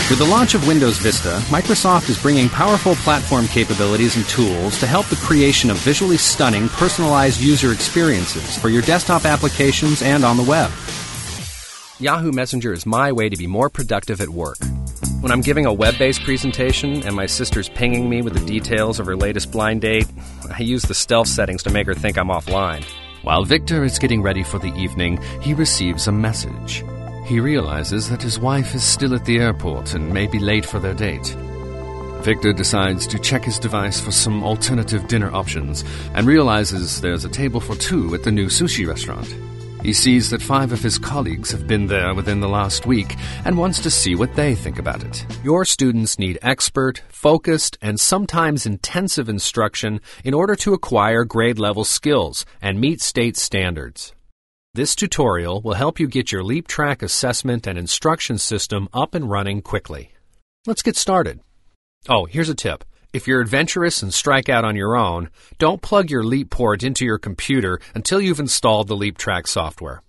With the launch of Windows Vista, Microsoft is bringing powerful platform capabilities and tools to help the creation of visually stunning, personalized user experiences for your desktop applications and on the web. Yahoo Messenger is my way to be more productive at work. When I'm giving a web-based presentation and my sister's pinging me with the details of her latest blind date, I use the stealth settings to make her think I'm offline. While Victor is getting ready for the evening, he receives a message. He realizes that his wife is still at the airport and may be late for their date. Victor decides to check his device for some alternative dinner options and realizes there's a table for two at the new sushi restaurant. He sees that 5 of his colleagues have been there within the last week and wants to see what they think about it. Your students need expert, focused, and sometimes intensive instruction in order to acquire grade-level skills and meet state standards. This tutorial will help you get your LeapTrack assessment and instruction system up and running quickly. Let's get started. Oh, here's a tip. If you're adventurous and strike out on your own, don't plug your Leap port into your computer until you've installed the LeapTrack software.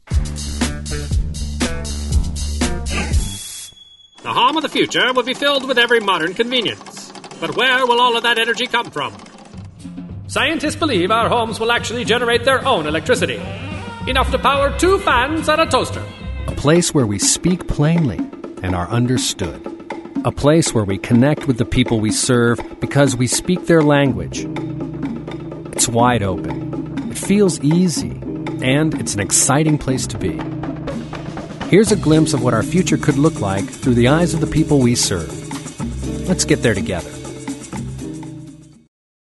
The home of the future will be filled with every modern convenience. But where will all of that energy come from? Scientists believe our homes will actually generate their own electricity. Enough to power 2 fans and a toaster. A place where we speak plainly and are understood. A place where we connect with the people we serve because we speak their language. It's wide open. It feels easy. And it's an exciting place to be. Here's a glimpse of what our future could look like through the eyes of the people we serve. Let's get there together.